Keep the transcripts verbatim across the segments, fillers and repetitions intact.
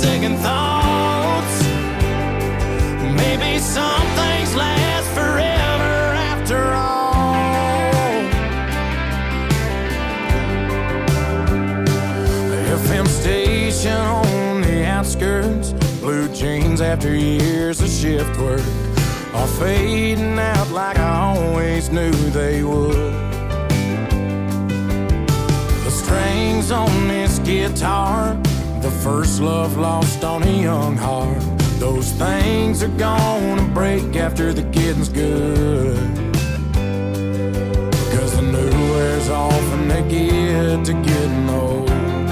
second thoughts. Maybe some things last forever after all. The F M station on the outskirts, blue jeans after years of shift work, are fading out like I always knew they would. The strings on this guitar, the first love lost on a young heart, those things are gonna break after the getting's good. Cause the new wears off and they get to getting old.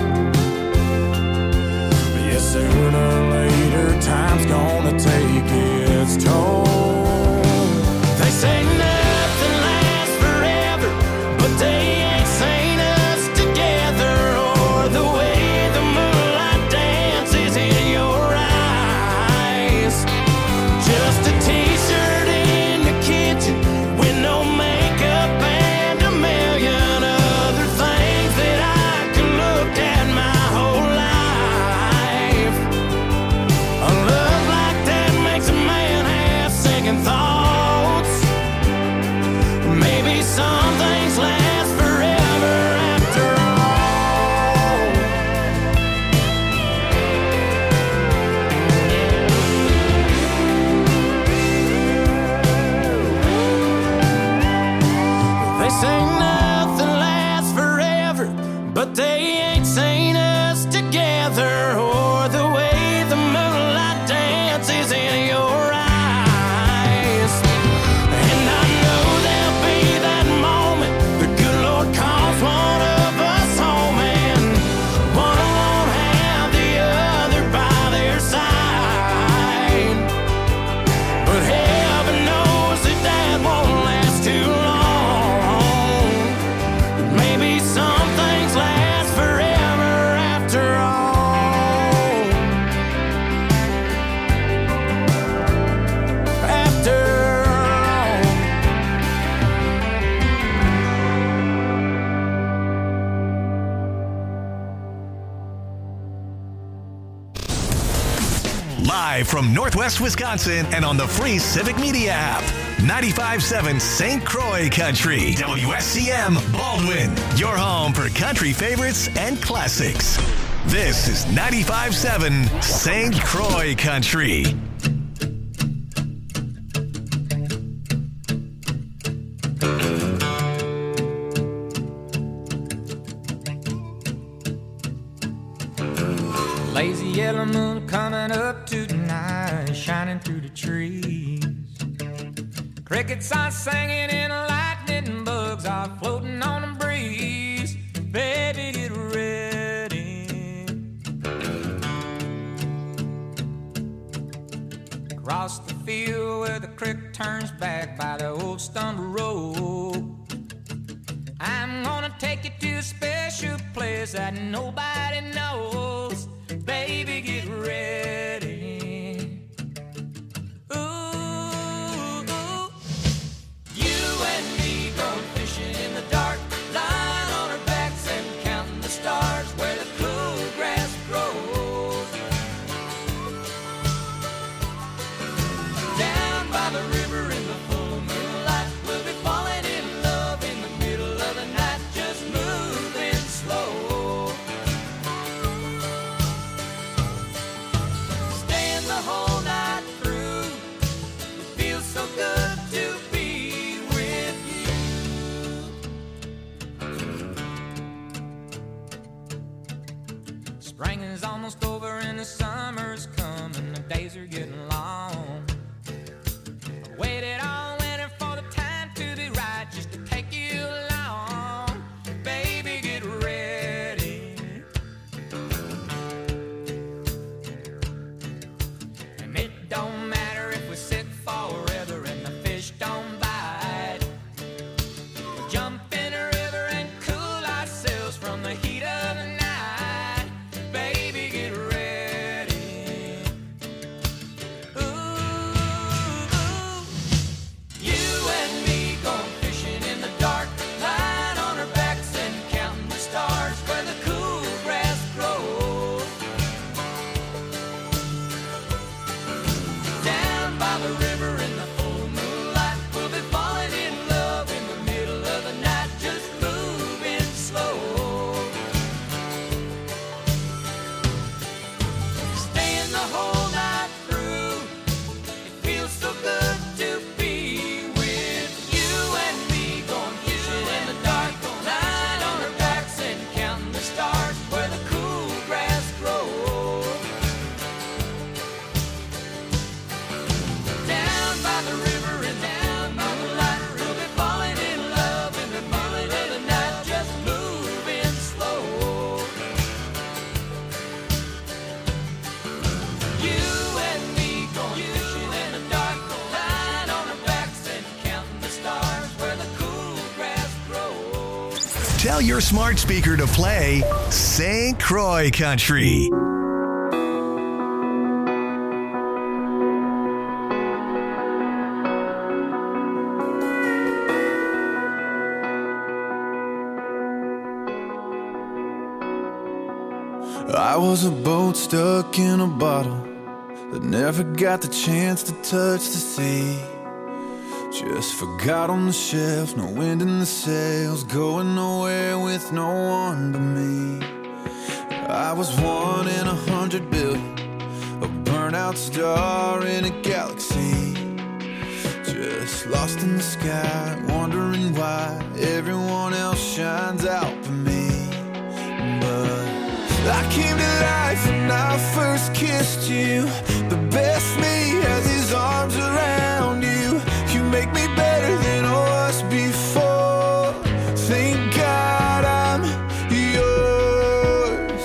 But yeah, sooner or later time's gonna take its toll. They say nothing lasts forever, but they ain't seen us together, or the way the moonlight dances in your eyes. Just a t-shirt in the kitchen with no makeup and a million other things that I could look at my whole life. A love like that makes a man have second thoughts. Maybe some things last forever after all. They say nothing lasts forever, but they ain't seen us together, or the way the moonlight dances in your eyes. And I know there'll be that moment the good Lord calls one of us home, and one won't have the other by their side. But heaven knows that that won't last too long. Maybe some things last forever after all. After all. Live from Northwest Wisconsin and on the free Civic Media app. ninety-five point seven Saint Croix Country. W S C M Baldwin. Your home for country favorites and classics. This is ninety-five point seven Saint Croix Country. Lazy yellow moon coming up tonight, shining through the trees. Crickets are singing and lightning bugs are floating on the breeze. Baby, get ready. Across the field where the creek turns back by the old stumble road, I'm gonna take you to a special place that nobody knows. Baby, get ready. Ooh, ooh. You and me going fishing in the dark, lying on our backs and counting the stars where the cool grass grows. Down by the river in the full moonlight, we'll be falling in love in the middle of the night, just moving slow. Staying the whole night through, it feels so good to be with you. Spring is almost over and the summer's coming, the days are getting long. Waited all winter for the time to be right, just to take you along. Baby, get ready. And it don't matter if we sit forever and the fish don't bite. We'll jump in a river and cool ourselves from the heat of the night. Baby, get ready. Ooh. Tell your smart speaker to play Saint Croix Country. I was a boat stuck in a bottle that never got the chance to touch the sea. Just forgot on the shelf, no wind in the sails, going nowhere with no one but me. I was one in a hundred billion, a burnout star in a galaxy. Just lost in the sky, wondering why everyone else shines out for me. But I came to life when I first kissed you. The best me has his arms around you. You make me better than I was before. Thank God I'm yours.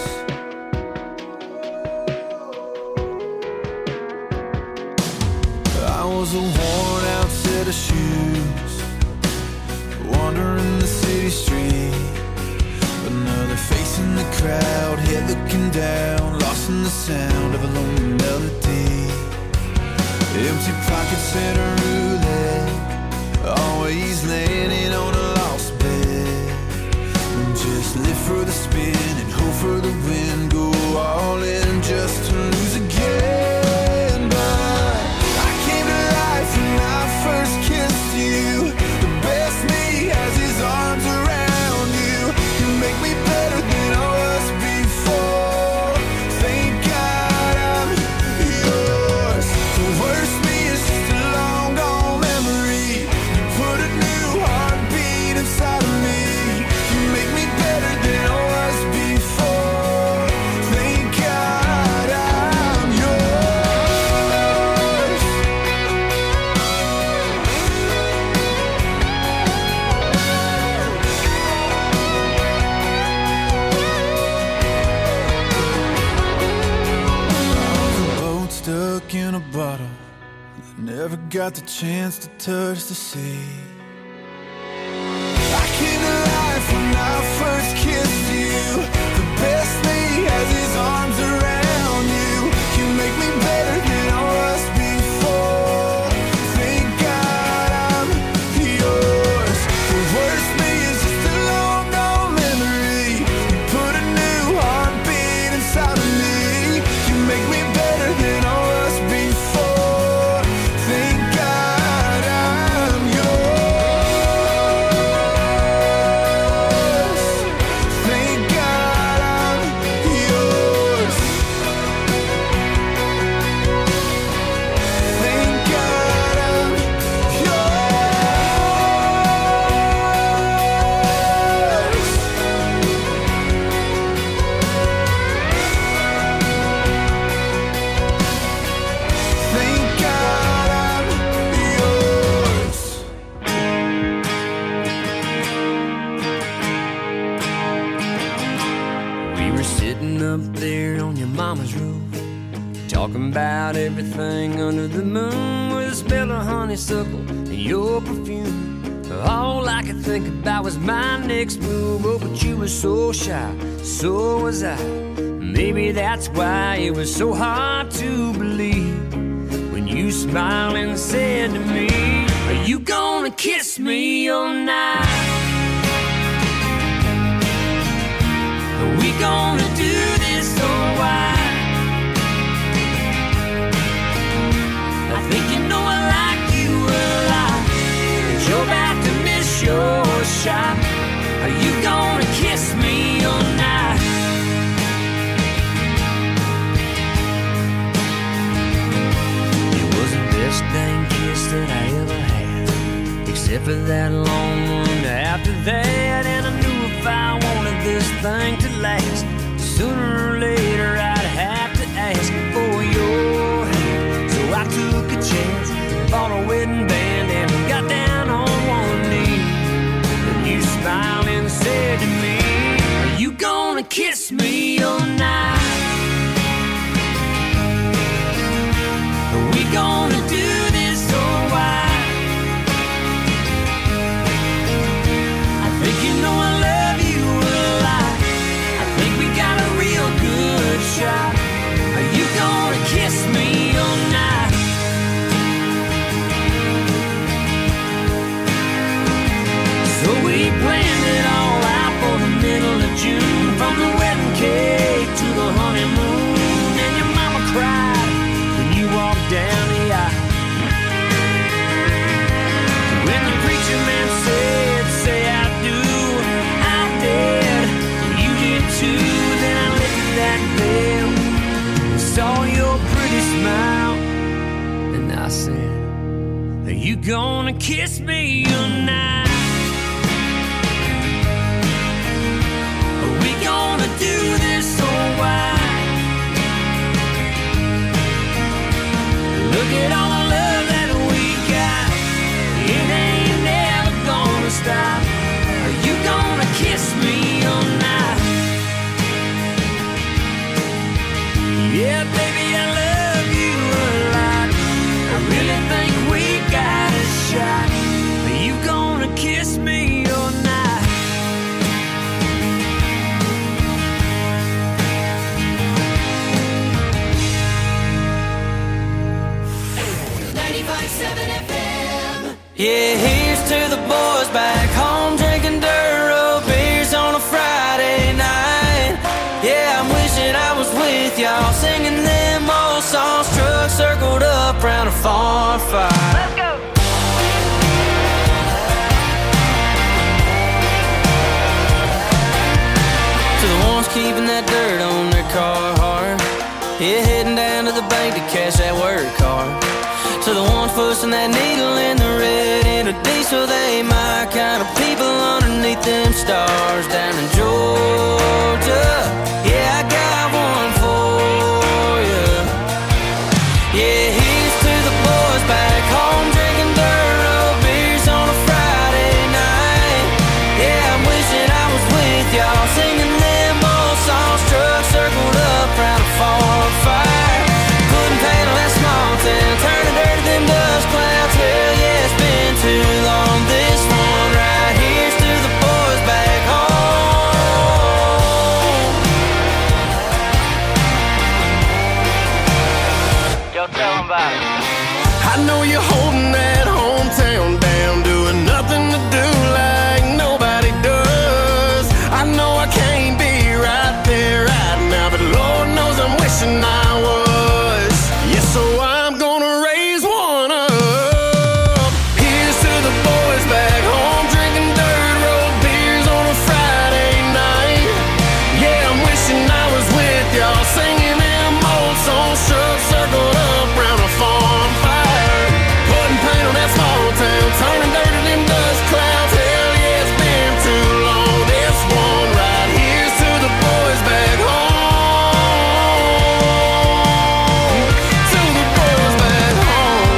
I was a worn out set of shoes, wandering the city street. Another face in the crowd, head looking down, lost in the sound of a lonely melody. Empty pockets and a roulette, always landing on a lost bet. Just live for the spin and hope for the win, go all in just to lose again. But I came to life when I first kissed you. The best me has his arms around you. You make me better than I was before. Thank God I'm yours. The worst me is just a long gone memory. You put a new heartbeat inside of me. You make me better than I was before. Thank God I'm yours. A boat stuck in a bottle that never got the chance to touch the sea. I came to life when I first kissed you. The best me has his arms around you. You make me better than I was before. Thank God I'm yours. The worst me is just a long gone memory. You put a new heartbeat inside of me. You make me better than I was before. Thank God I'm yours. Thank God I'm yours. Thank God I'm yours. Thank God I'm yours. We were sitting up there on your mama's roof, talking about everything under the moon, with a smell of honeysuckle and your perfume. All I could think about was my next move. Oh, but you were so shy, so was I. Maybe that's why it was so hard to believe when you smiled and said to me, are you gonna kiss me all night? Are we gonna do this or why? I think you know I like you a lot, but you're about to miss your shot. Are you gonna kiss me all night? It was the best dang kiss that I ever had, except for that long one after that. And I knew if I wanted this thing to last, sooner or later I'd have to ask for your hand. So I took a chance, bought a wedding band, and got down on one knee. And you smiled and said to me, are you gonna kiss me all night? Are we gonna do this or why? gonna kiss me tonight? Are we gonna do this or why? Look at all the love that we got. It ain't never gonna stop. Are you gonna kiss me tonight? Yeah, baby, I love you a lot. I really think we got a shot. Are you gonna kiss me or not? ninety-five seven F M. Yeah, here's to the boys back home drinking dirt road beers on a Friday night. Yeah, I'm wishing I was with y'all singing them old songs. Truck circled up round a farm fire. Let's go. To the ones keeping that dirt on their car hard. Yeah, heading down to the bank to cash that work card. To the ones pushing that needle in the red in a diesel, they my kind of people underneath them stars down in Georgia. Yeah, I got one for you. Yeah, here's to the boys back home drinking dirt road beers on a Friday night. Yeah, I'm wishing I was with y'all singing them old songs. Truck circled up round a farm fire. Putting paint on that small town, turning dirt to them dust clouds. Hell yeah, it's been too long. This one right here's to the boys back home. Yo, tell them about it. I know you're holding that hometown down, doing nothing to do like nobody does. I know I can't be right there right now, but Lord knows I'm wishing I was. Yeah, so I'm gonna raise one up. Here's to the boys back home drinking dirt road beers on a Friday night. Yeah, I'm wishing I was with y'all singing them old songs. Truck circled up round a farm fire. Putting paint on that small town, turning dirt to them dust clouds. Hell yeah, it's been too long. This one right here's to the boys back home. To the boys back home.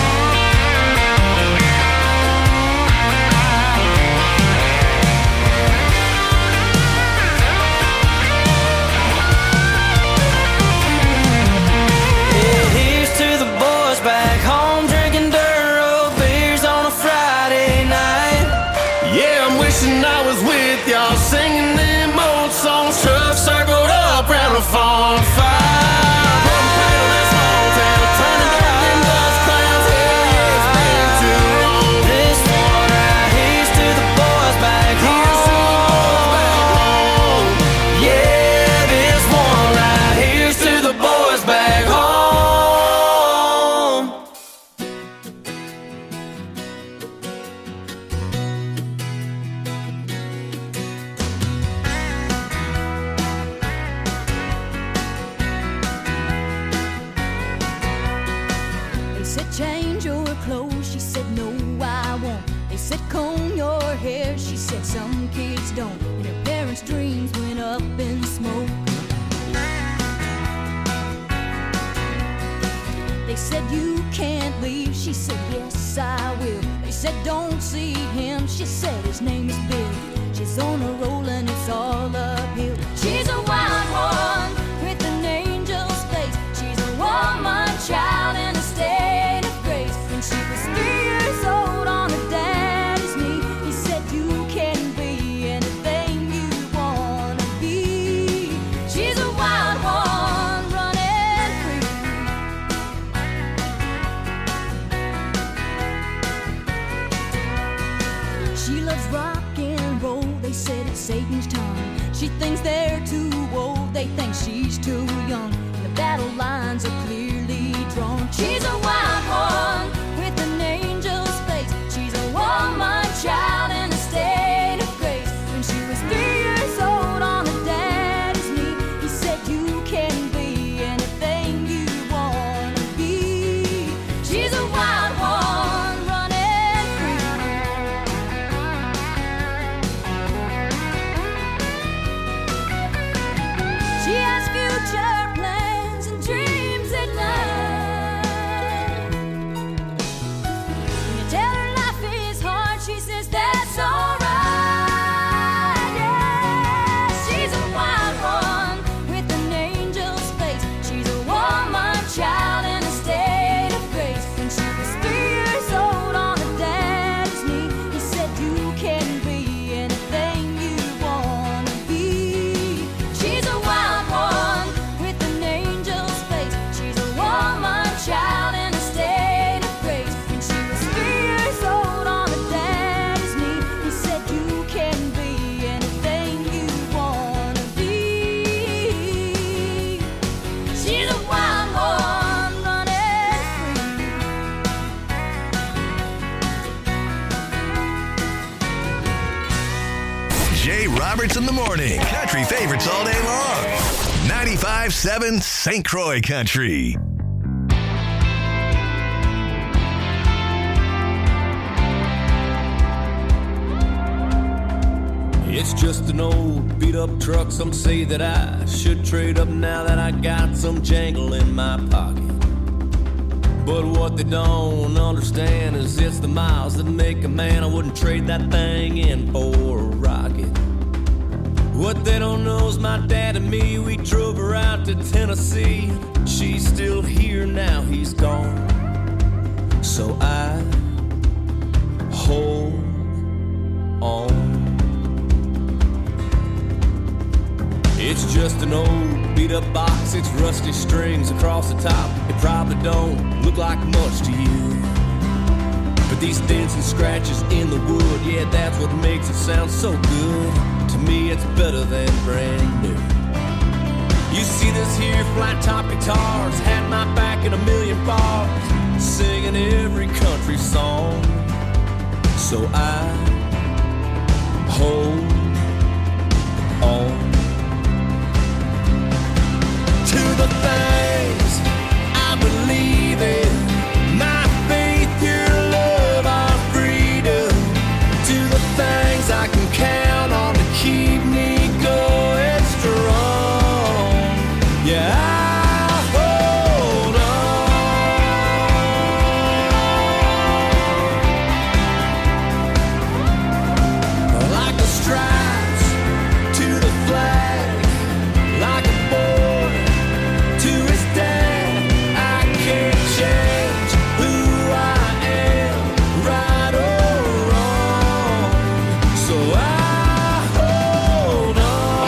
Yeah, here's to the boys back home drinking dirt road beers on a Friday night. Yeah, I'm wishing I was with y'all singing them old songs. Truck circled up round a farm fire. Putting paint on that small town, turning dirt to them dust clouds. Hell yeah, it's been too long. This one right here's to the boys back Here's to the boys back home. home. Yeah, this one right here's to the boys back home. They said change your clothes, she said no I won't. They said comb your hair, she said some kids don't. And her parents' dreams went up in smoke. They said you can't leave, she said yes I will. They said don't see him, she said his name is Bill. She's on a roll and it's all uphill. She's a wild one with an angel's face. She's a woman child in a state of grace. When she was three years old on her daddy's knee, he said you can be anything you wanna be. She's a wild one running free. She loves rock and roll, they said it's Satan's tongue. She thinks they're too old, they think she's too young. And the battle lines are clearly drawn. She's a wild one with an angel's face. She's a woman child in a state of grace. When she was three years old on her daddy's knee, he said you can be anything you wanna be. She's a wild one running favorites in the morning, country favorites all day long. ninety-five seven Saint Croix Country. It's just an old beat-up truck. Some say that I should trade up now that I got some jangle in my pocket. But what they don't understand is it's the miles that make a man. I wouldn't trade that thing in for a rocket. What they don't know is my dad and me, we drove her out to Tennessee. She's still here now, he's gone. So I hold on. It's just an old beat-up box, it's rusty strings across the top. It probably don't look like much to you, but these dents and scratches in the wood, yeah, that's what makes it sound so good. To me, it's better than brand new. You see this here flat-top guitars had my back in a million bars, singing every country song. So I hold on to the things I believe in, my faith, your love, our freedom, to the things I can count on to keep me going strong. Yeah, I hold on like the stripes to the flag, like a boy to his dad. I can't change who I am, right or wrong. So I hold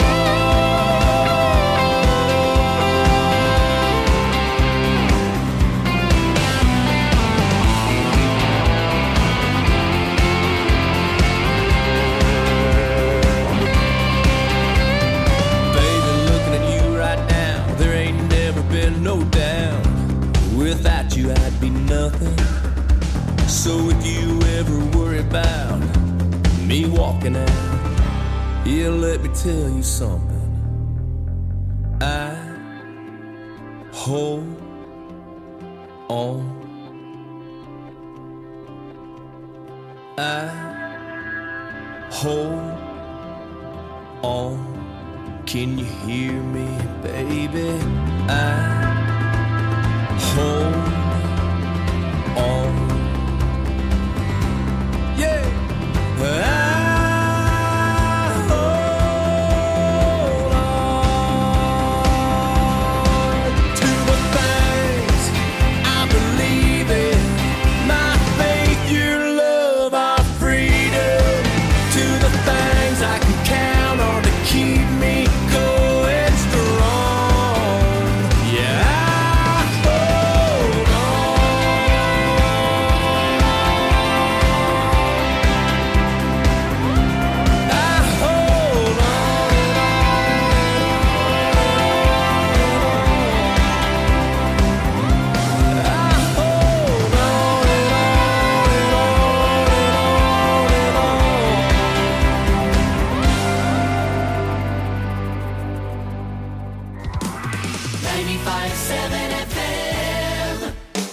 Baby, looking at you right now, there ain't never been no doubt. Without you, I'd be nothing. So if you ever worry about me walking out, yeah, let me tell you something. I hold on. I hold on. Can you hear me, baby? I hold on. Yeah. I hold on to the things I believe in, my faith, your love, our freedom, to the things I can count on to keep me going strong. Yeah, I hold on. I hold on. I hold on and on and on and on and on. ninety-five seven F M.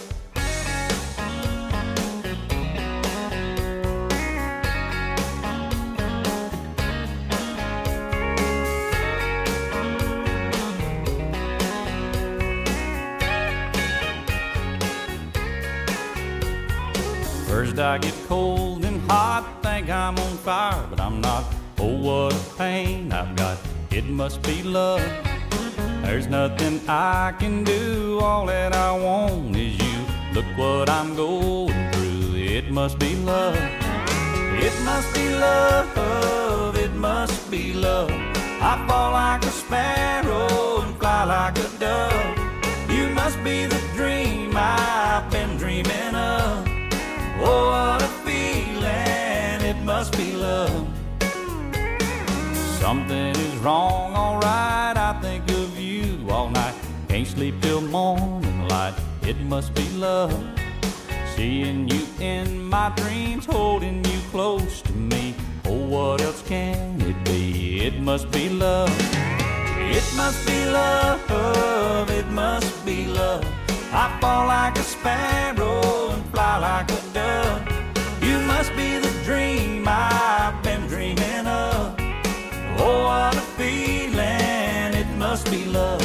First I get cold and hot, think I'm on fire, but I'm not. Oh, what a pain I've got, it must be love. There's nothing I can do, all that I want is you. Look what I'm going through, it must be love. It must be love, it must be love. I fall like a sparrow and fly like a dove. You must be the dream I've been dreaming of. Oh, what a feeling, it must be love. Something is wrong, alright, I think of you all night. Can't sleep till morning light, it must be love. Seeing you in my dreams, holding you close to me. Oh, what else can it be? it must be love. It must be love, it must be love. I fall like a sparrow and fly like a dove. You must be the dream I've been dreaming of. Oh, what a feeling, it must be love.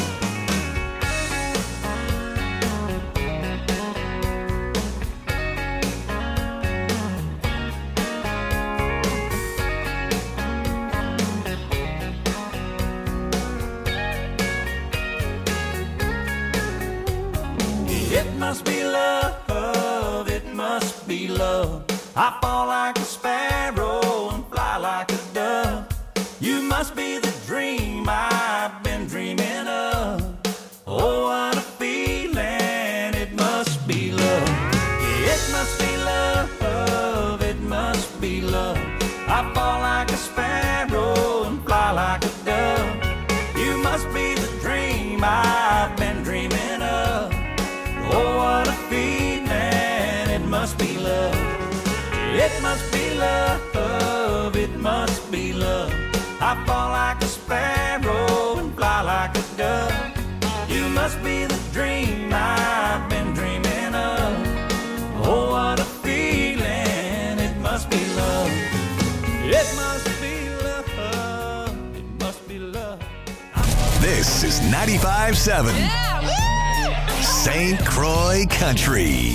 It must be love, it must be love. I fall like a sparrow and fly like a dove. You must be the dream I've been dreaming of. Oh, what a feeling, it must be love. It must be love, it must be love. I fall like a sparrow and fly like a dove. You must be the dream I've been dreaming of. Oh, what a feeling, it must be love. It must be love, it must be love. I fall like a sparrow and fly like a dove. You must be the dream I've been dreaming of. Oh, what a feeling, it must be love. It must be love, it must be love. This is ninety-five seven Saint Croix Country.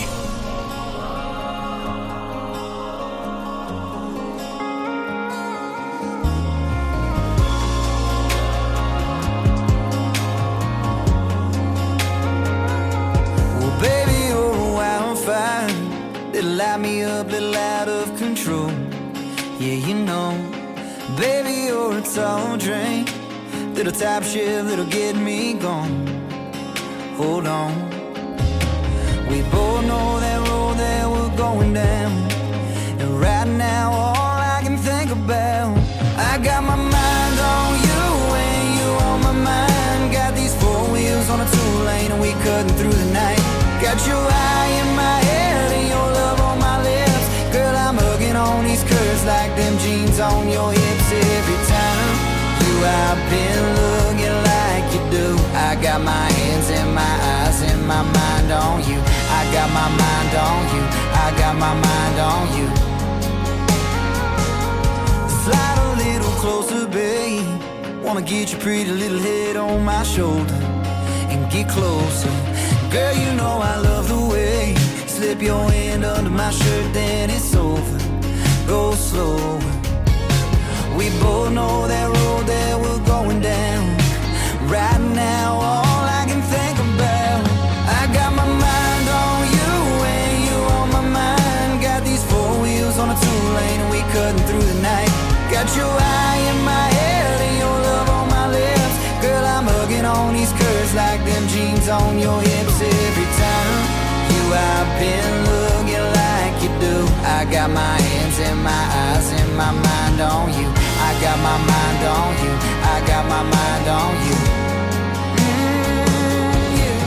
Well, baby, you're a wildfire that'll light me up, little out of control. Yeah, you know, baby, you're a tall drink, little top shift that'll get me gone. Hold on, we both know that road that we're going down, and right now all I can think about, I got my mind on you and you on my mind. Got these four wheels on a two-lane and we cutting through the night. Got your eye in my head and your love on my lips. Girl, I'm hugging on these curves like them jeans on your hips. Every time you I've been looking like you do. I got my hands and my eyes and my mind on you. I got my mind on you. I got my mind on you. Slide a little closer, babe. Wanna get your pretty little head on my shoulder and get closer. Girl, you know I love the way you slip your hand under my shirt, then it's over. Go slow. We both know that road that we're going down. Right now, all I can think about, I got my mind on you and you on my mind. Got these four wheels on a two-lane and we cutting through the night. Got your eye in my head and your love on my lips. Girl, I'm hugging on these curves like them jeans on your hips. Every time you I've been looking like you do. I got my hands and my eyes and my mind on you. I got my mind on you. I got my mind on you. Mm, yeah.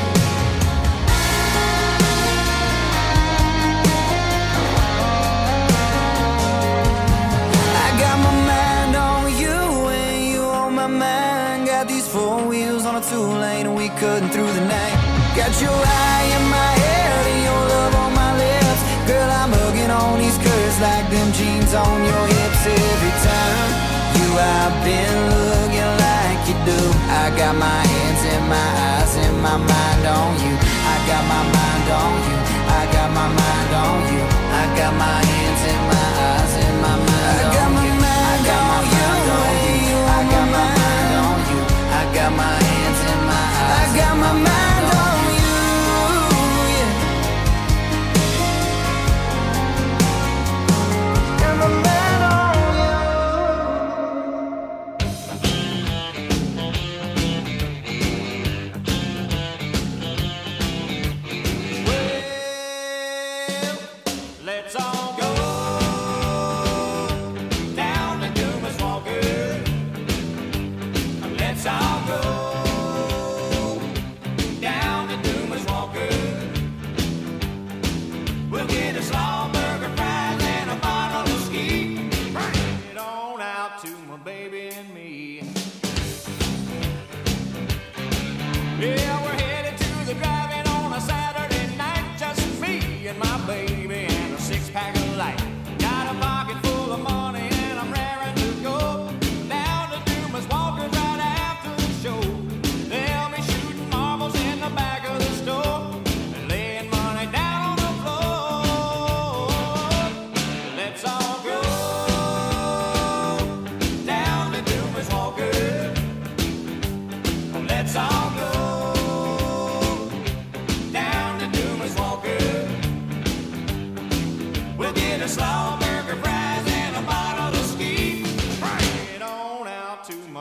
I got my mind on you and you on my mind. Got these four wheels on a two-lane and we cutting through the night. Got your eye in my head and your love on my lips. Girl, I'm hugging on these curves like them jeans on your hips. Every time you I've been looking like you do. I got my hands and my eyes and my mind on you. I got my mind on you. I got my mind on you. I got my hands and my eyes and my mind on you. I got my mind on you. I got my mind on you. I got my hands and my eyes. I got my mind on you. Yeah. Got my mind on you.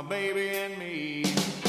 baby and me.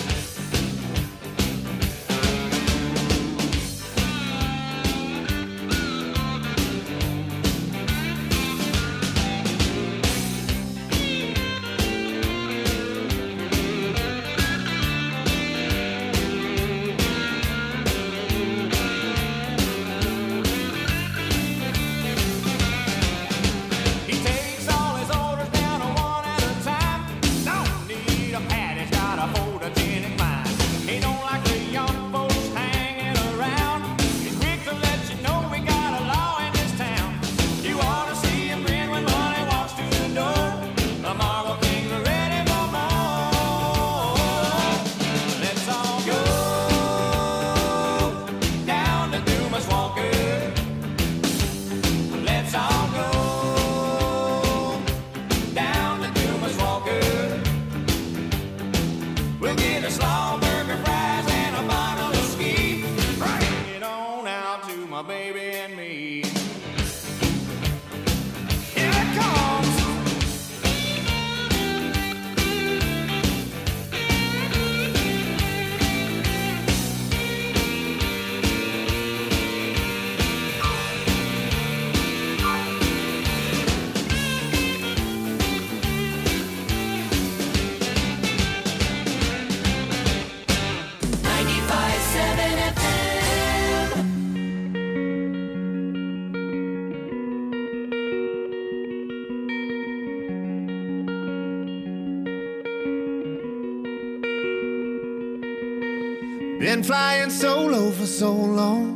Been flying solo for so long,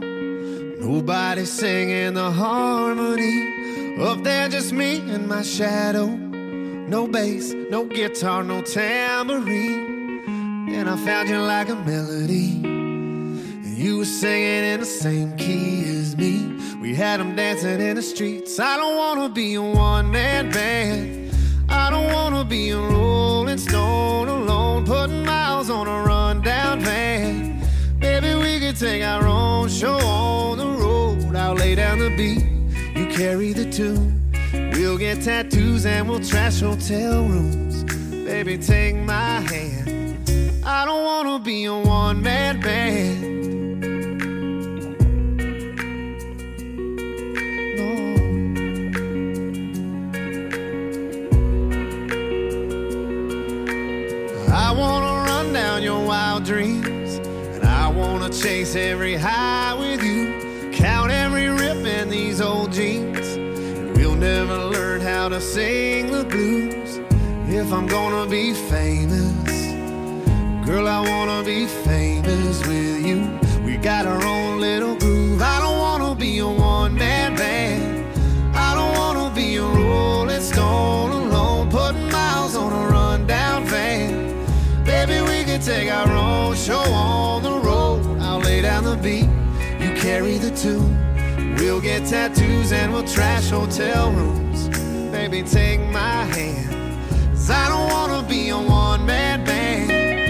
nobody singing the harmony. Up there just me and my shadow. No bass, no guitar, no tambourine. And I found you like a melody, and you were singing in the same key as me. We had them dancing in the streets. I don't wanna be a one-man band, I don't wanna be a rolling stone alone, putting miles on a rundown van. Maybe we could take our own show on the road. I'll lay down the beat, you carry the tune. We'll get tattoos and we'll trash hotel rooms. Baby, take my hand, I don't wanna be a one-man band. I wanna run down your wild dreams, and I wanna chase every high with you, count every rip in these old jeans, and we'll never learn how to sing the blues. If I'm gonna be famous, girl, I wanna be famous with you. We got our own little groove. I don't wanna be a one-man band, I don't wanna be a rolling stone alone, putting miles on a rundown van. Baby, we can take our own show on the road. I'll lay down the beat, you carry the tune. We'll get tattoos and we'll trash hotel rooms. Baby, take my hand, 'cause I don't wanna be a one-man band.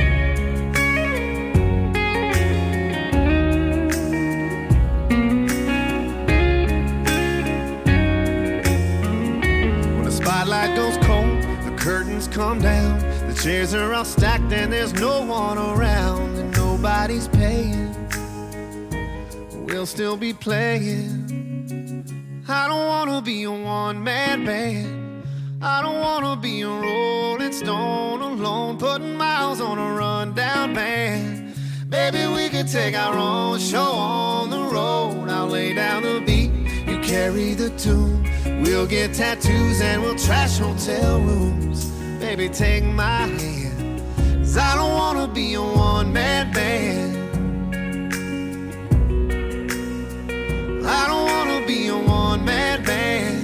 When the spotlight goes cold, the curtains come down, the chairs are all stacked and there's no one around, and nobody's paying, we'll still be playing. I don't wanna be a one-man band, I don't wanna be a rolling stone alone, putting miles on a rundown van. Baby, we could take our own show on the road. I'll lay down the beat, you carry the tune. We'll get tattoos and we'll trash hotel rooms. Baby, take my hand, 'cause I don't wanna be a one-man band. I don't wanna be a one-man band.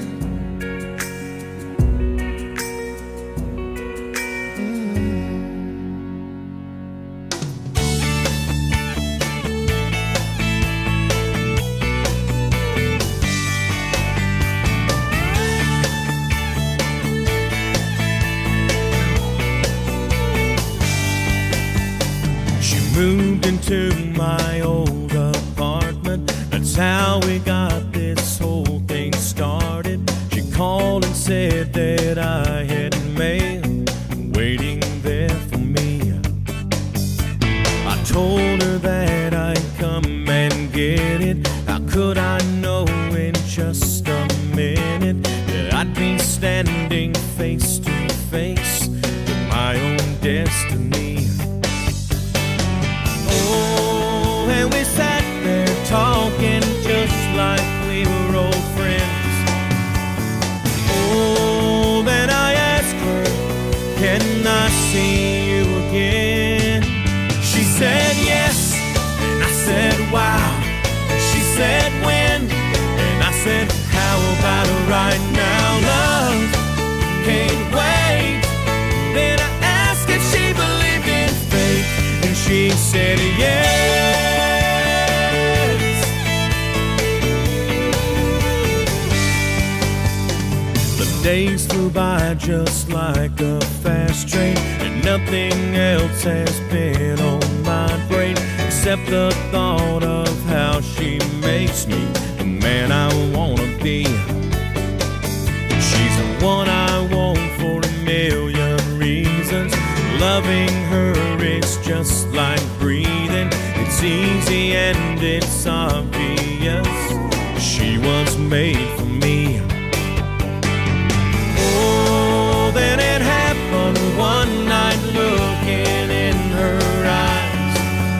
Moved into my old apartment, that's how we got this whole thing started. She called and said that I had mail waiting there for get it? How could I know in just a minute that I'd be standing face to face with my own destiny? Oh, and we sat there talking just like we were old friends. Oh, then I asked her, can I see you again? She said yes, and I said wow. She said when, and I said how about right now? Love can't wait. Then I asked if she believed in fate, and she said yes. The days flew by just like a fast train, and nothing else has been on my brain except the thought of how she makes me the man I wanna be. She's the one I want for a million reasons. Loving her is just like breathing. It's easy and it's obvious. She was made for me. Oh, then it happened one night looking in her eyes.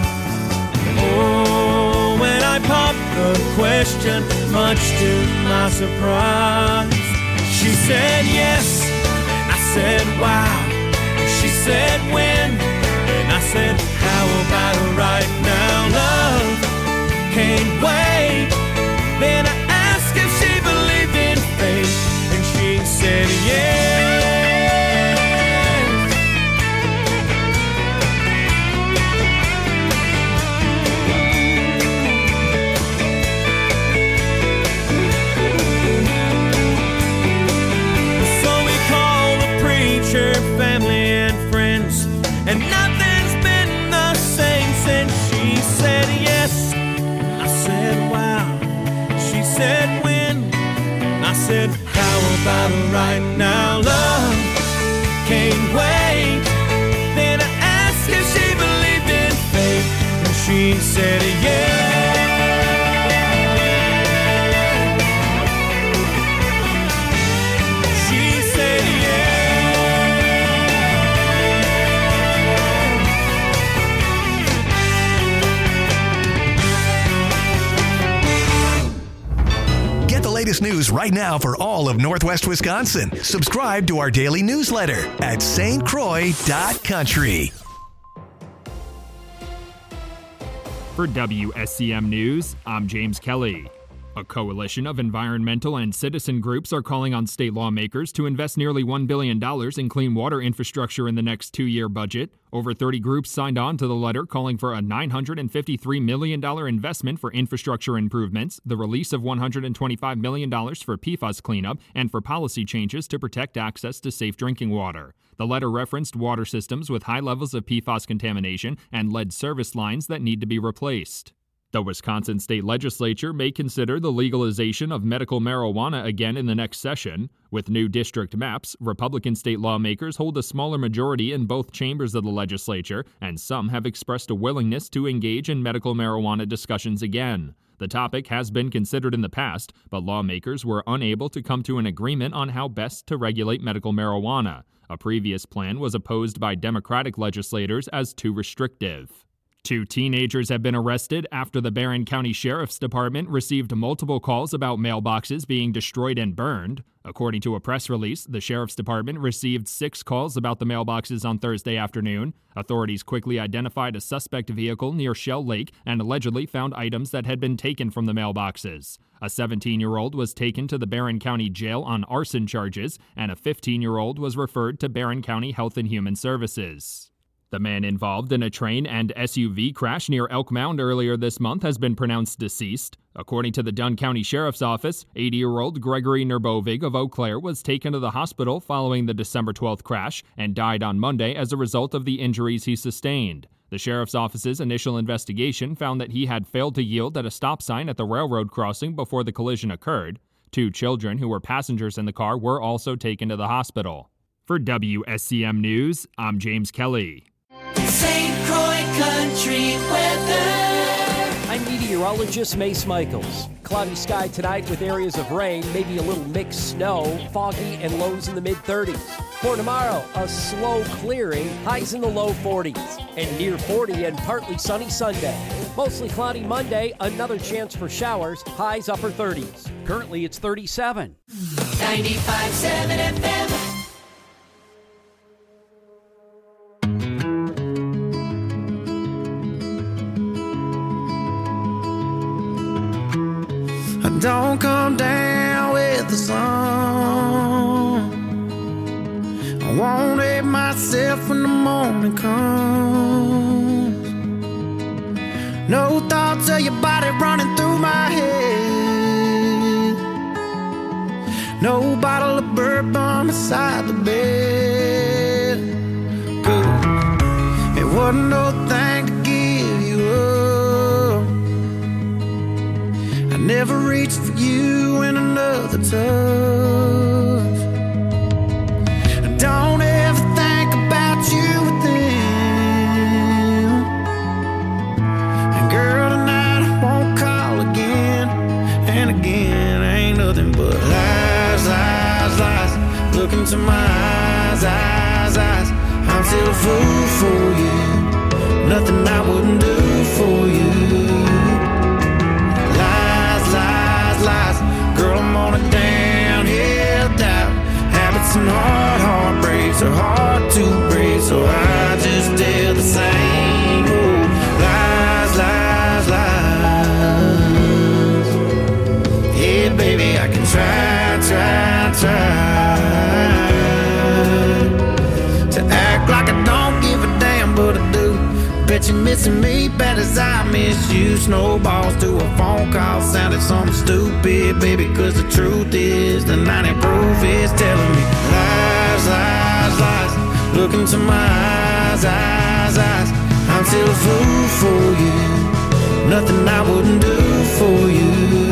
Oh, when I popped the question, much to my surprise, she said yes, and I said wow. She said when, and I said how about right now? Love can't wait. Then I asked if she believed in fate, and she said yes. So we called the preacher, family and friends, and nothing's been the same since she said yes. I said wow. She said when, I said how about right now? Love can't wait. Then I asked if she believed in fate, and she said yes. She said yes. Get the latest news right now for all of Northwest Wisconsin. Subscribe to our daily newsletter at S T Croix dot country. For W S C M News, I'm James Kelly. A coalition of environmental and citizen groups are calling on state lawmakers to invest nearly one billion dollars in clean water infrastructure in the next two-year budget. Over thirty groups signed on to the letter calling for a nine hundred fifty-three million dollars investment for infrastructure improvements, the release of one hundred twenty-five million dollars for P FAS cleanup, and for policy changes to protect access to safe drinking water. The letter referenced water systems with high levels of P FAS contamination and lead service lines that need to be replaced. The Wisconsin State Legislature may consider the legalization of medical marijuana again in the next session. With new district maps, Republican state lawmakers hold a smaller majority in both chambers of the legislature, and some have expressed a willingness to engage in medical marijuana discussions again. The topic has been considered in the past, but lawmakers were unable to come to an agreement on how best to regulate medical marijuana. A previous plan was opposed by Democratic legislators as too restrictive. Two teenagers have been arrested after the Barron County Sheriff's Department received multiple calls about mailboxes being destroyed and burned. According to a press release, the Sheriff's Department received six calls about the mailboxes on Thursday afternoon. Authorities quickly identified a suspect vehicle near Shell Lake and allegedly found items that had been taken from the mailboxes. A seventeen-year-old was taken to the Barron County Jail on arson charges, and a fifteen-year-old was referred to Barron County Health and Human Services. The man involved in a train and S U V crash near Elk Mound earlier this month has been pronounced deceased. According to the Dunn County Sheriff's Office, eighty-year-old Gregory Nerbovig of Eau Claire was taken to the hospital following the December twelfth crash and died on Monday as a result of the injuries he sustained. The Sheriff's Office's initial investigation found that he had failed to yield at a stop sign at the railroad crossing before the collision occurred. Two children who were passengers in the car were also taken to the hospital. For W S C M News, I'm James Kelly. Saint Croix Country weather. I'm meteorologist meteorologist Mace Michaels. Cloudy sky tonight with areas of rain, maybe a little mixed snow, foggy and lows in the mid thirties. For tomorrow, a slow clearing, highs in the low forties, and near forty and partly sunny Sunday. Mostly cloudy Monday, another chance for showers, highs upper thirties. Currently it's thirty-seven. ninety-five point seven F M. Don't come down with the sun. I won't hate myself when the morning comes. No thoughts of your body running through my head. No bottle of bourbon beside the bed. Good. It wasn't no thing to give you up. Never reached for you in another touch. Don't ever think about you with them. And girl, tonight I won't call again. And again, ain't nothing but lies, lies, lies. Look into my eyes, eyes, eyes. I'm still a fool for you. Nothing I wouldn't do for you. Lies. Girl, I'm on a downhill dive. Habits and hard heartbreaks are hard to break, so I just tell the same old lies, lies, lies. Yeah, baby, I can try, try, try to act like I don't give a damn, but I do. Bet you're missing me bad as I miss you. Snowballs to a phone call sounded something stupid, baby, cause the truth is the ninety proof is telling me lies, lies, lies. Look into my eyes, eyes, eyes. I'm still a fool for you. Nothing I wouldn't do for you.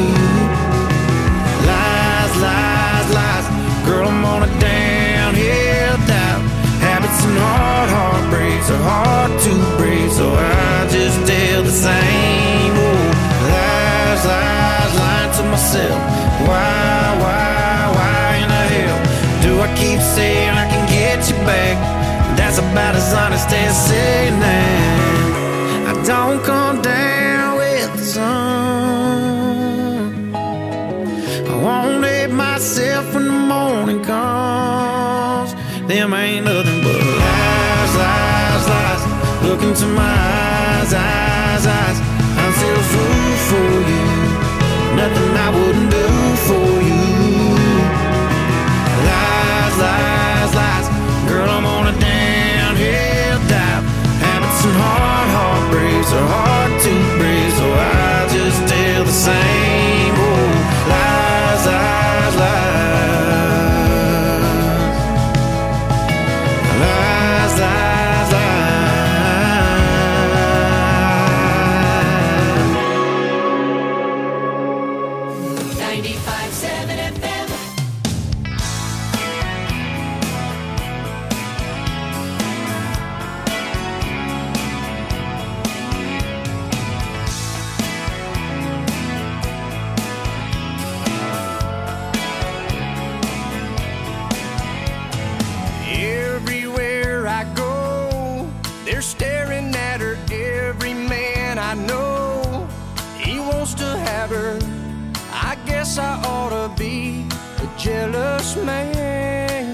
Lies, lies, lies. Girl, I'm on a downhill dive. Habits and hard heartbreaks are hard to break, so I just tell the same old lies, lies, lying to myself. Why, why, why in the hell do I keep saying I can get you back? That's about as honest as saying that I don't come down with the sun. I won't hate myself when the morning comes. Them ain't nothing but lies, lies, lies. Look into my eyes, eyes, eyes. I'm still a fool for you. Nothing I wouldn't do for you. Lies, lies, lies. Girl, I'm on a downhill dive. Habits and hard heartbreaks are hard to break, so I just tell the same old lies, lies, lies. Lies, lies, lies. ninety-five point seven F M. Everywhere I go, they're staring at her. Every man I know, he wants to have her. I guess I ought to be a jealous man.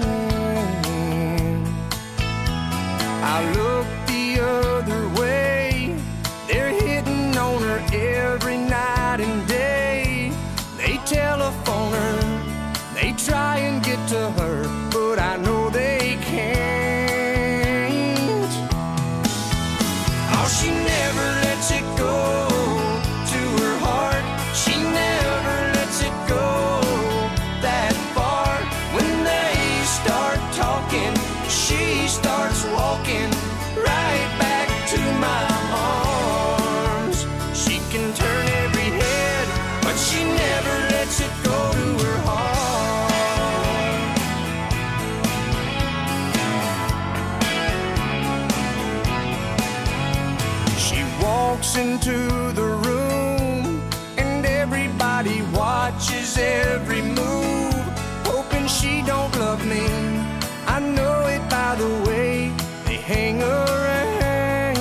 I look the other way, they're hitting on her every night and day. They telephone her, they try and get to her, but I know they can't. Oh, she never lets it go to her heart. She never lets it go that far. When they start talking, she starts walking right back to my arms. She can turn every head, but she never lets it go to her heart. She walks into the room watches every move, hoping she don't love me. I know it by the way they hang around,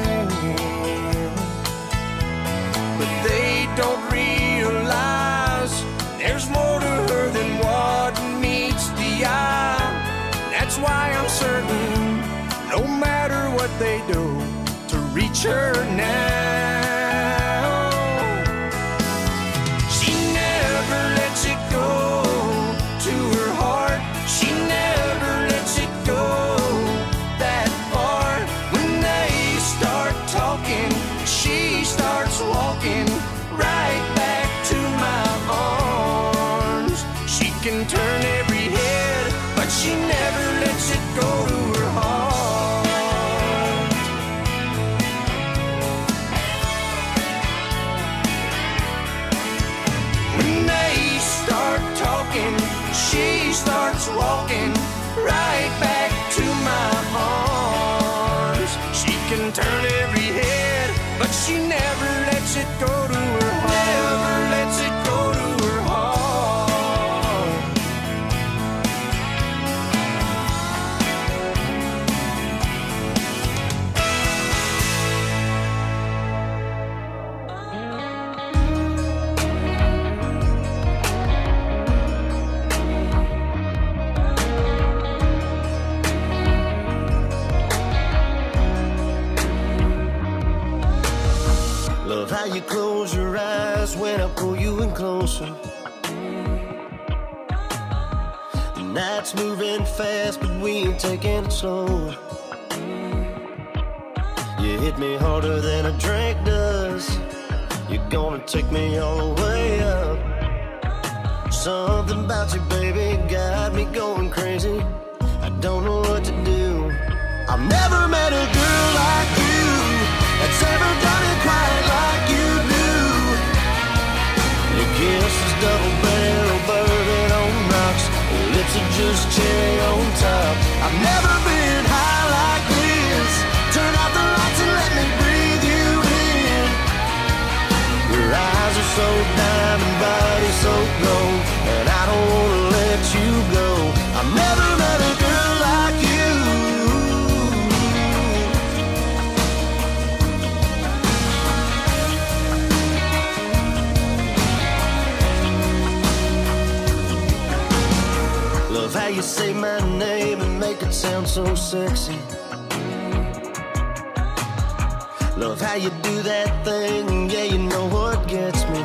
but they don't realize there's more to her than what meets the eye. That's why I'm certain, no matter what they do, to reach her now. She never lets it go to her heart. She never lets it go that far. When they start talking, she starts walking right back to my arms. She can turn every head, but she never lets it go to her heart. When they start talking, she starts walking right back to my arms. She can turn every head, but she never lets it go to her heart. Never lets it go to her heart. Love how you close your eyes when I pull you in closer. The night's moving fast, but we ain't taking it slow. You hit me harder than a drink does. You're gonna take me all the way up. Something about you, baby, got me going crazy. I don't know what to do. I've never met a girl like you that's ever done it quite like you do. Your kiss is double barrel bourbon on rocks, your lips are just cherry on top. I've never been high like this. Turn out the lights and let me breathe you in. Your eyes are so diamond, body so gold, and I don't wanna let you go. I've never met a girl like you. Love how you say my name and make it sound so sexy. Love how you do that thing, yeah, you know what gets me.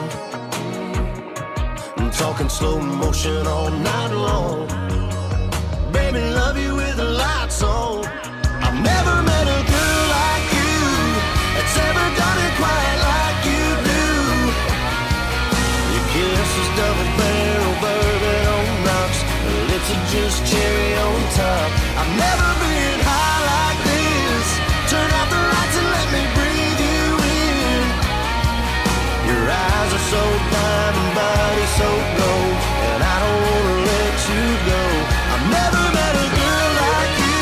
I'm talking slow motion all night long. Baby, love you with the lights on. I've never met a girl like you that's ever done it quite like you do. Your kiss is double barrel bourbon on rocks, your lips are just cherry on top. I've never been high like this. Turn out the lights and let me breathe you in. Your eyes are so diamond, body so gold, and I don't wanna let you go. I've never met a girl like you.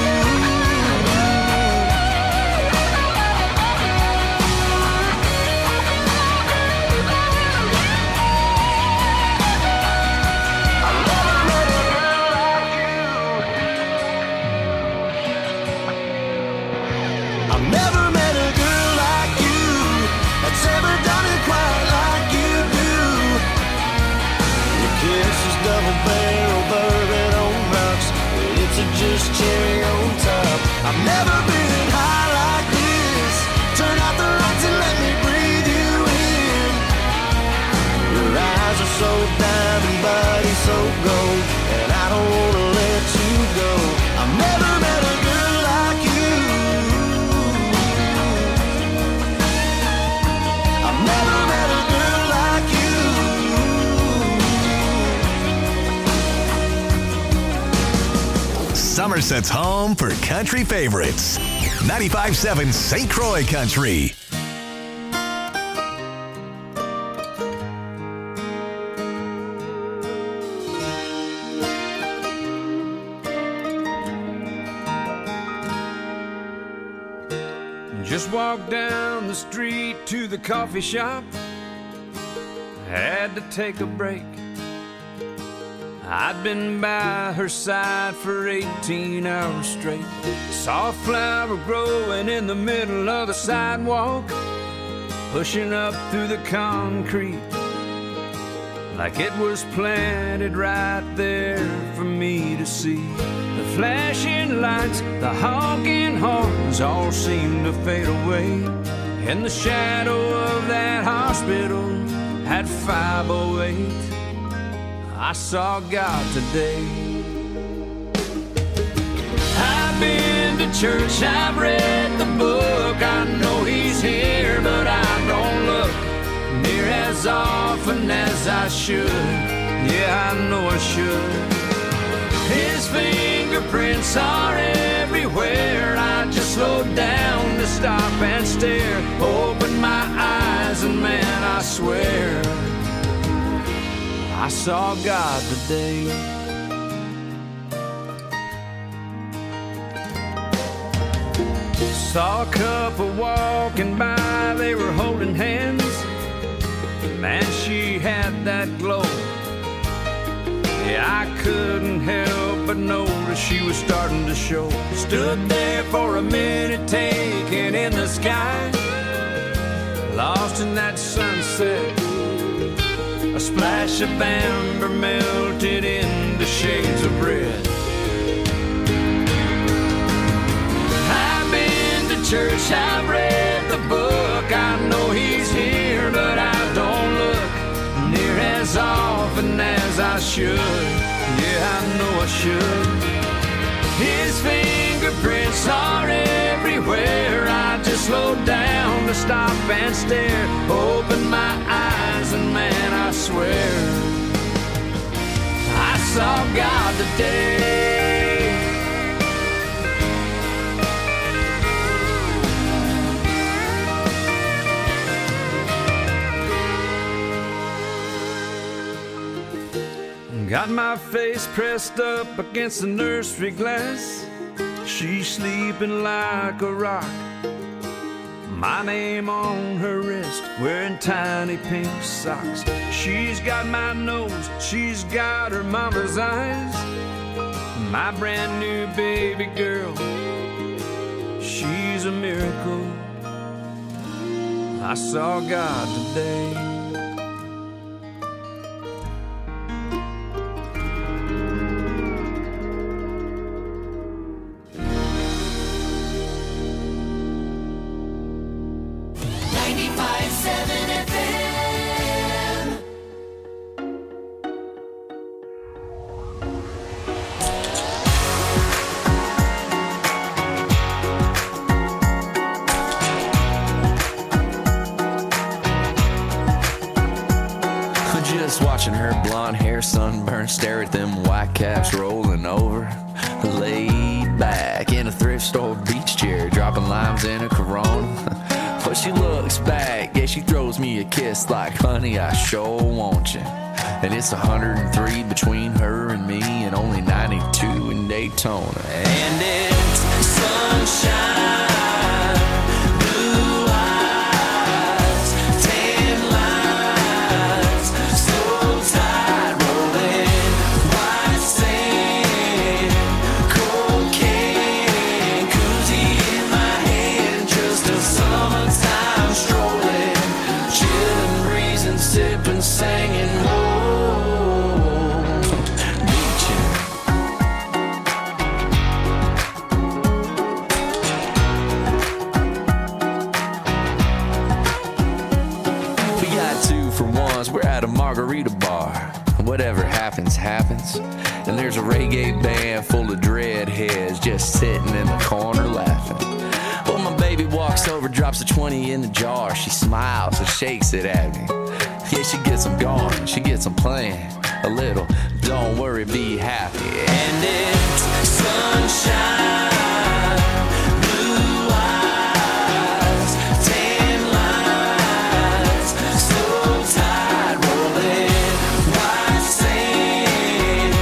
I've never met a girl like you that's ever done it quite like you do. Your kiss is double barrel bourbon on rocks, your lips are just cherry on top. I've never been high like this. Turn out the lights and let me breathe you in. Your eyes are so diamond, body so gold, and I don't wanna let you go. I've never met a girl like you. I've never met a girl like you. Somerset's home for country favorites. ninety-five point seven Saint Croix Country. Just walked down the street to the coffee shop. had to take a break. I'd been by her side for eighteen hours straight. Saw a flower growing in the middle of the sidewalk, pushing up through the concrete like it was planted right there for me to see. The flashing lights, the honking horns all seemed to fade away in the shadow of that hospital at five oh eight. I saw God today. I've been to church, I've read the book, I know he's here, but I don't look near as often as I should. Yeah, I know I should. His fingerprints are everywhere. I just slowed down to stop and stare. Open my eyes and man, I swear I saw God today. Saw a couple walking by, they were holding hands. Man, she had that glow. Yeah, I couldn't help but notice she was starting to show. Stood there for a minute, taking in the sky, lost in that sunset. A splash of amber melted into shades of red. I've been to church, I've read the book, I know he's here, but I don't look near as often as I should. Yeah, I know I should. His fingerprints are everywhere. I just slowed down to stop and stare. Open my eyes and man, I swear I saw God today. Got my face pressed up against the nursery glass. She's sleeping like a rock. My name on her wrist, wearing tiny pink socks. She's got my nose, she's got her mama's eyes. My brand new baby girl, she's a miracle. I saw God today. Watching her blonde hair sunburn, stare at them white caps rolling over. Laid back in a thrift store beach chair, dropping limes in a Corona. But she looks back, yeah, she throws me a kiss like, honey, I sure want you. And it's one hundred three between her and me, and only ninety-two in Daytona. And it's sunshine. Singing, whoa, beaching. We got two for ones, we're at a margarita bar. Whatever happens, happens. And there's a reggae band full of dreadheads just sitting in the corner laughing. Well, my baby walks over, drops a twenty in the jar. She smiles and shakes it at me. Yeah, she gets them going, she gets them playing a little. Don't worry, be happy. And it's sunshine, blue eyes, tan lines, slow tide rolling, white sand,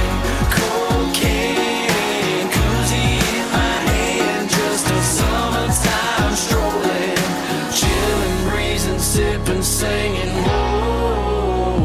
cocaine, koozie in my hand, just a summertime strolling, chilling, breezing, sipping, singing. Whoa.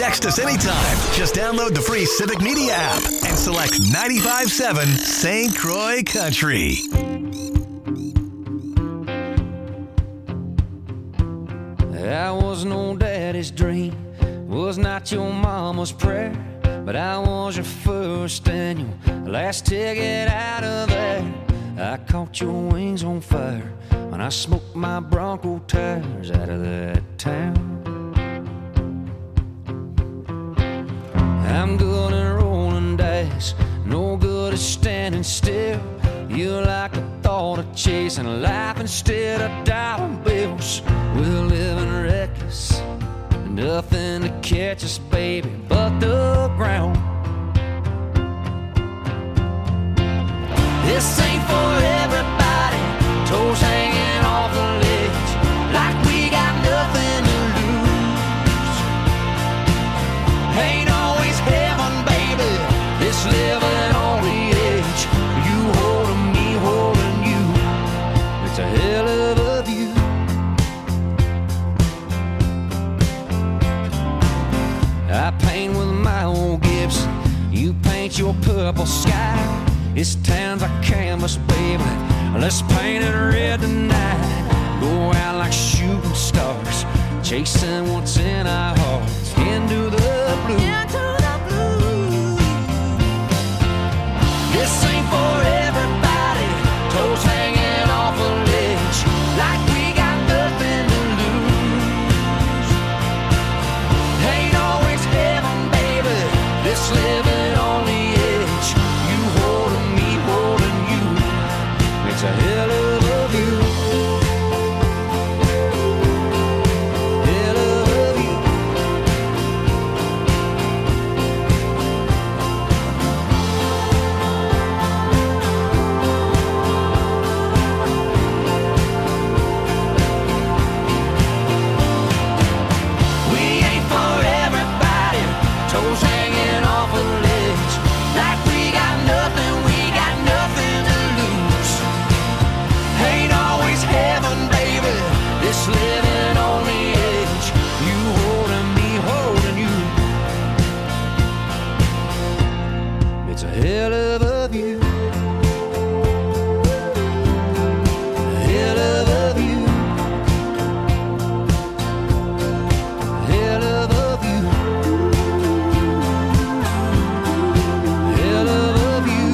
text us anytime. Just download the free Civic Media app and select ninety-five point seven Saint Croix Country. I was no daddy's dream, was not your mama's prayer, but I was your first and your last ticket out of there. I caught your wings on fire when I smoked my Bronco tires out of that town. I'm good at rolling dice, no good at standing still. You like the thought of chasing life instead of dollar bills. We're living reckless, nothing to catch us, baby, but the ground. This ain't for everybody, toes hanging off the ledge, like we got nothing to lose. Ain't always heaven, baby, this living on the edge. You holding me, holding you, it's a hell of a view. I paint with my old Gibson, you paint your purple sky. This town's a canvas, baby, let's paint it red tonight. Go out like shooting stars, chasing what's in our hearts, into the blue. Into the blue. This ain't for everybody, toes hanging off a ledge, like we got nothing to lose. Ain't always heaven, baby, this living on the edge. You holding me, holding you, it's a hell of a view. Hell of a view. We ain't for everybody, toes hanging off a ledge, like we got nothing, we got nothing to lose. Ain't always heaven, baby, this living on the edge. You holding me, holding you, it's a hell of a view. Hell of a view. Hell of a view. Hell of a view.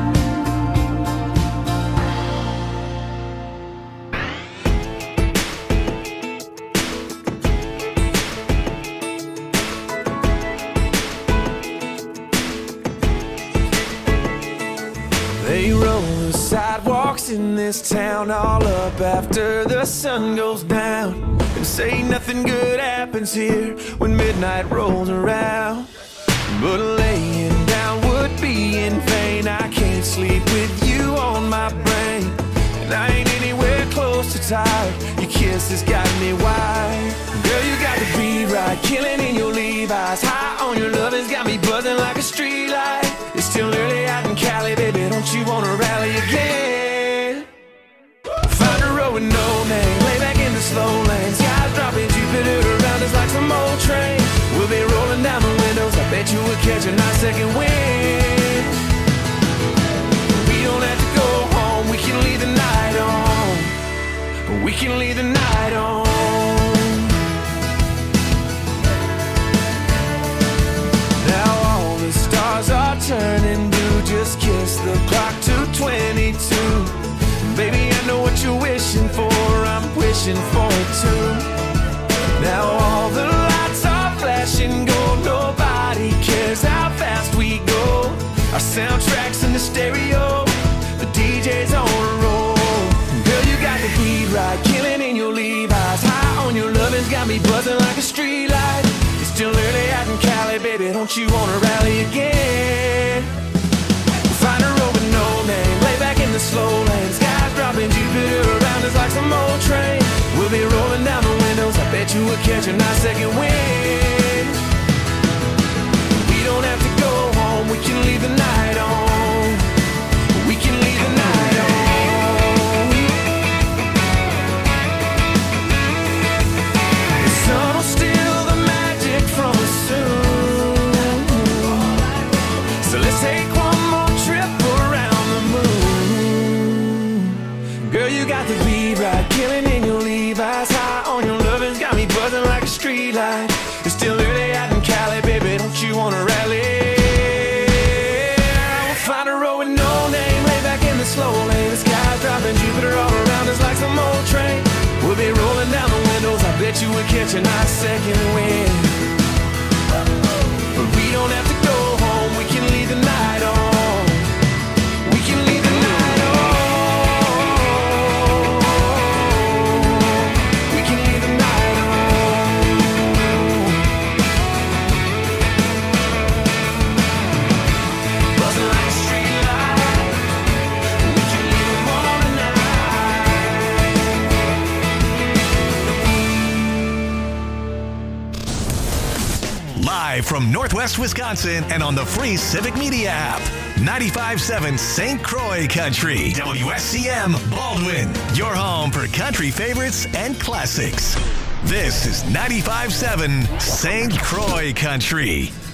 They roll the sidewalks in this town all up after the sun goes down, and say nothing good happens here when midnight rolls around. But laying down would be in vain, I can't sleep with you on my brain, and I ain't anywhere close to tired, your kiss has got me wired. Girl, you got the beat right, killing in your Levi's, high on your love has got me buzzing like a street light. It's still early out in Cali, baby, don't you wanna rally again? Find a road with no name, lay back in the slow lane, skies dropping, Jupiter around us like some old train. We'll be rolling down the windows, I bet you we'll catch a nice second wind. We don't have to go home, we can leave the night on. We can leave the night on. Now all the stars are turning blue, just kiss the clock to twenty-two. Baby, I know what you're wishing for, I'm wishing for it too. Now all the lights are flashing gold, nobody cares how fast we go. Our soundtrack's in the stereo, the D J's on a roll. Girl, you got the beat right, killing in your Levi's, high on your lovin's got me buzzing like a street light. It's still early out in Cali, baby, don't you wanna rally again? Find a road with no name, lay back in the slow lane, skies dropping, Jupiter around us like some old train. We'll be rolling down the windows, I bet you we'll catch a nice second wind. We don't have to go home, we can leave the night on. We can leave the night on. The sun will steal the magic from us soon. a street light. It's still early out in Cali, baby, don't you wanna rally? We'll find a road with no name, lay back in the slow lane. The sky's dropping Jupiter all around us like some old train. We'll be rolling down the windows, I bet you we'll catch a nice second wind. But we don't have to go home, we can leave the night on. We can leave the night on. We can leave the night on. Buzzing like a street light. We can leave them all tonight. Live from Northwest Wisconsin and on the free Civic Media app. ninety-five point seven Saint Croix Country. W S C M Baldwin. Your home for country favorites and classics. This is ninety-five point seven Saint Croix Country.